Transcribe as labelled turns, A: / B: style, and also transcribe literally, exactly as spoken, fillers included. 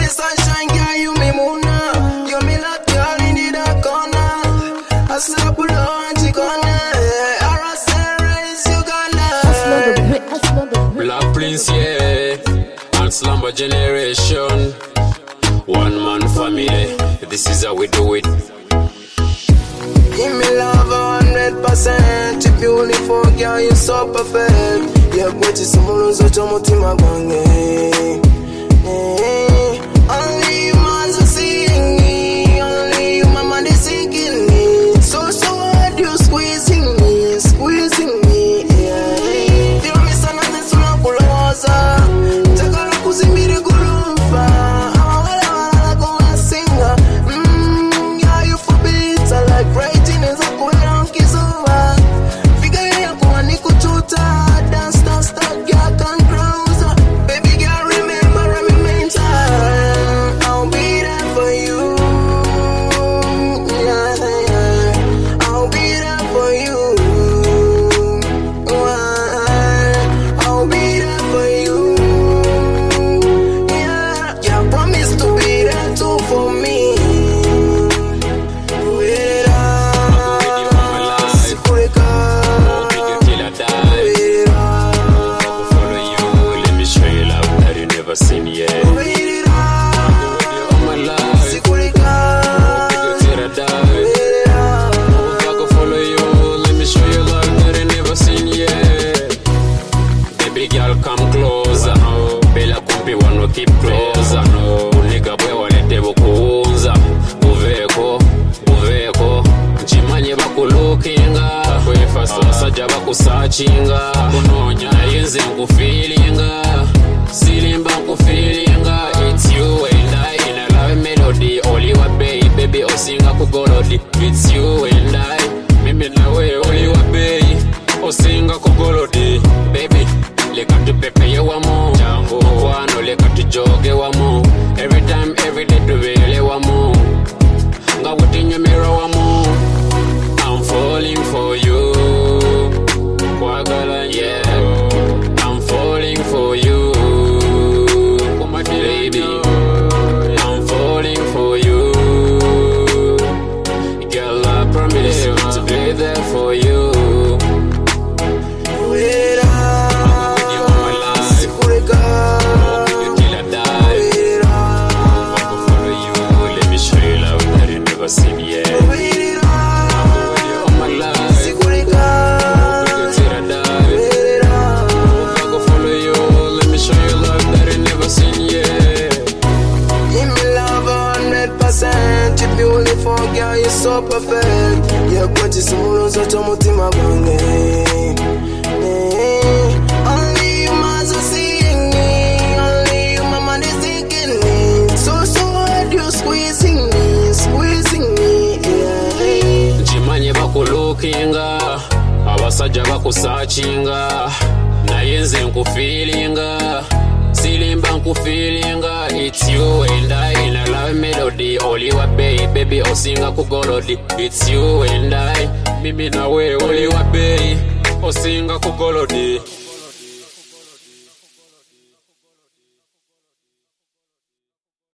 A: sunshine, girl, you me moona. You me love, girl, in the dark corner. I slap pull on the corner. I say raise you gonna.
B: Black Prince, yeah. And slumber generation. One man family. This is how we do it.
A: Give me love a hundred percent. You beautiful, girl, you so perfect. Yeah, but it's someone who's a mutima gange. Only you man so seeing me. Only you mama they seeking me. So so hard you squeezing me, squeezing me. Yeah. Tiro mi sana tesula kuloza. Takara kuzimbiri kurufa. Awala wala kwa singa. Mmm, yeah you for beats. I like writing is a kuera kizuwa. Figure ya kuwa ni kututa. Dance dance dance girl can cruise. Baby girl remember remember time. I'll be there for you. Yeah, yeah. I'll be there for you. I'll be there for you. Yeah, yeah. Promise to be there too for me. Wait up, Sifurika.
B: Till I die.
A: Wait up,
B: I will follow you. Let me show you love that you never seen yet.
A: wait up,
B: All my life.
A: Sifurika.
B: Till I die.
A: Wait up.
B: If I could follow you, let me show you love that I never seen yet. Baby girl, come closer. No, Bella kumpi wanna keep closer. No, nigga boy walete bukuunza. Uveko, uveko. Chimanye bakulukinga. Kwefasa basajja bakusachinga. Kunonya yenze nkufeelinga. Silimba nkufeelinga. It's you and I in a love melody. Oli wa bay, baby osinga kugolodi. It's you and I. Mimi nawe oli wa bay. Osinga kugolodi. Baby, leka tupepeye wamo. Jango wano leka tujoge wamo. Every time, every day tubele wamo. Nga wutinye mira wamo. I'm falling for you. Kwagala, yeah. I'm falling for you. Baby, I'm falling for you. Girl, I promise to be there for you.
A: Wait up,
B: You are my life.
A: Sifurika.
B: You till I die.
A: Wait up,
B: I will follow you. Let me show you love that you never seen yet.
A: wait up,
B: You are my life.
A: Sifurika.
B: You till I die.
A: Wait up,
B: I will follow you. Let me show you love that you never seen yet.
A: give me love a hundred percent. You beautiful, girl, you so perfect. Yeah, but it's someone who's a mutima gange. Only you man so seeing me. Only you mama they seeking me. So so hard you squeezing me, squeezing me. Yeah.
B: Chimanye bakulukinga. Abasajja bakusachinga. Nayenze nkufeelinga. Silimba nkufeelinga. It's you and I in a love melody. Oli wa bay, baby osinga kugolodi. It's you and I. Mimi nawe oli wa bay. Osinga kugolodi.